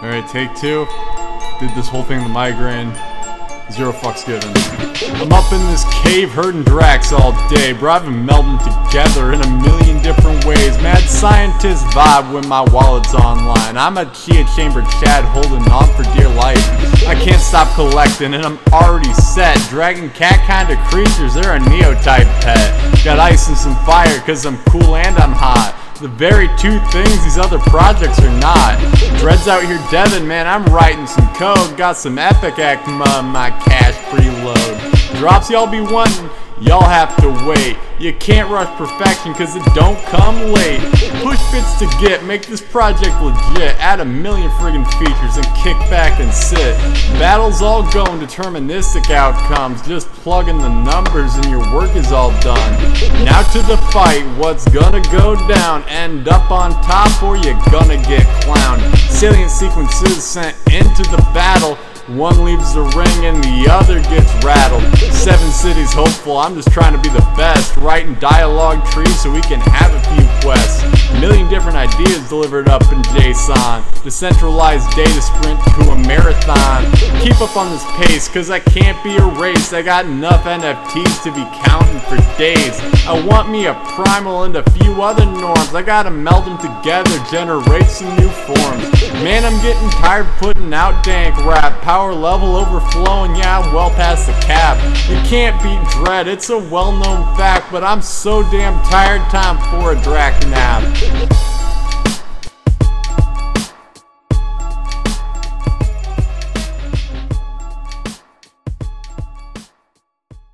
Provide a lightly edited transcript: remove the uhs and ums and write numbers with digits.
Alright, take two. Did this whole thing, the migraine. Zero fucks given. I'm up in this cave herding Drax all day, bro. I've been melding together in a million different ways. Mad scientist vibe when my wallet's online. I'm a Chia Chamber Chad holding on for dear life. I can't stop collecting and I'm already set. Dragon cat kind of creatures, they're a Neo-type pet. Got ice and some fire cause I'm cool and I'm hot. The very two things these other projects are not. Dreads out here devin', man, I'm writing some code. Got some epic ACMA in my cash preload. Drops y'all be wanting, y'all have to wait. You can't rush perfection cause it don't come late. Push bits to get, make this project legit. Add a million friggin' features and kick back and sit. Battles all going, deterministic outcomes. Just plug in the numbers and your work is all done. Now to the fight, what's gonna go down? End up on top or you're gonna get clowned. Salient sequences sent into the battle. One leaves the ring and the other gets rattled. 7 cities hopeful, I'm just trying to be the best. Writing dialogue trees so we can have a few quests. A million different ideas delivered up in JSON. Decentralized data sprint to a marathon. Keep up on this pace cause I can't be erased. I got enough NFTs to be counting for days. I want me a primal and a few other norms. I gotta meld them together, generate some new forms. Man, I'm getting tired putting out dank rap. Power level overflowing, yeah, I'm well past the cap. You can't beat Dread, it's a well-known fact, but I'm so damn tired, time for a Drac nap.